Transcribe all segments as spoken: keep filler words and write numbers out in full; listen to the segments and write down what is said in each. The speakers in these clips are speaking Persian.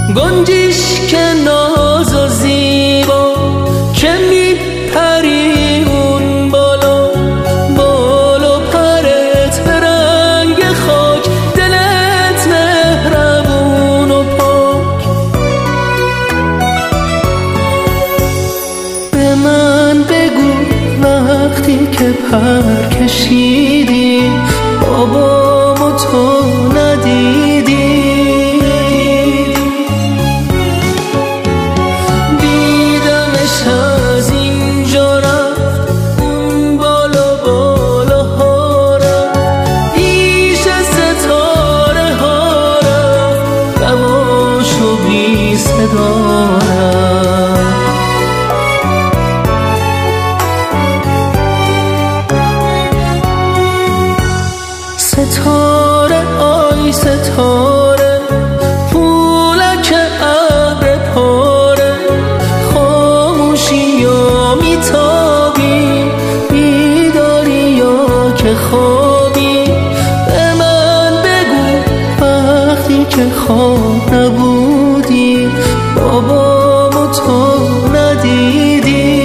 گنجیش که ناز و زیبا که میپری اون بالا، بالا پرت به رنگ خاک، دلت مهربون و پاک. به من بگو وقتی که پر کشیدی بابامو تو ندیدی، دیدمش از اینجا رفت اون بالا بالا ها رفت، پیش ستاره ها رفت، رواشو بی صدا رفت. ستاره آی ستاره پولک ابر پاره، خاموشی یا میتابی، بیداری یا که خوابی. به من بگو وقتی که خواب نبودی بابامو تو ندیدی،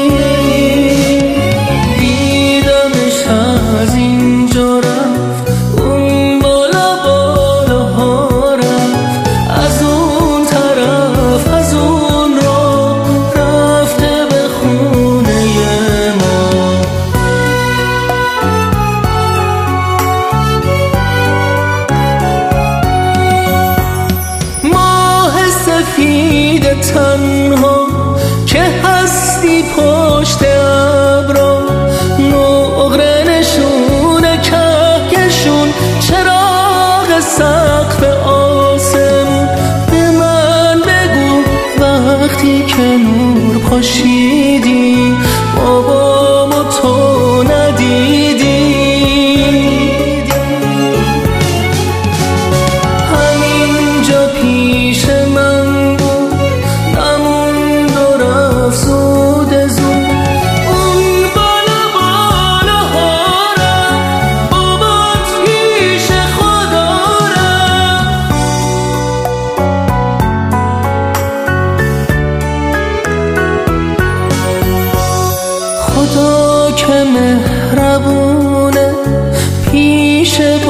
دیدمش از اینجا رفت اون بالا بالا ها رفت، از اون طرف از اون را رفته به خونه ما. ماه سفید تنها که هستی پشت ابرا، نقره نشونه کهکشون، چراغ سقف آسمون. به من بگو وقتی که نور پاشیدی بابامو تو ندیدی، همینجا پیش من بود نموند و رفت زود زود، اون بالا بالا ها رفت، بابات پیش خدا رفت. خدا که مهربونه پیش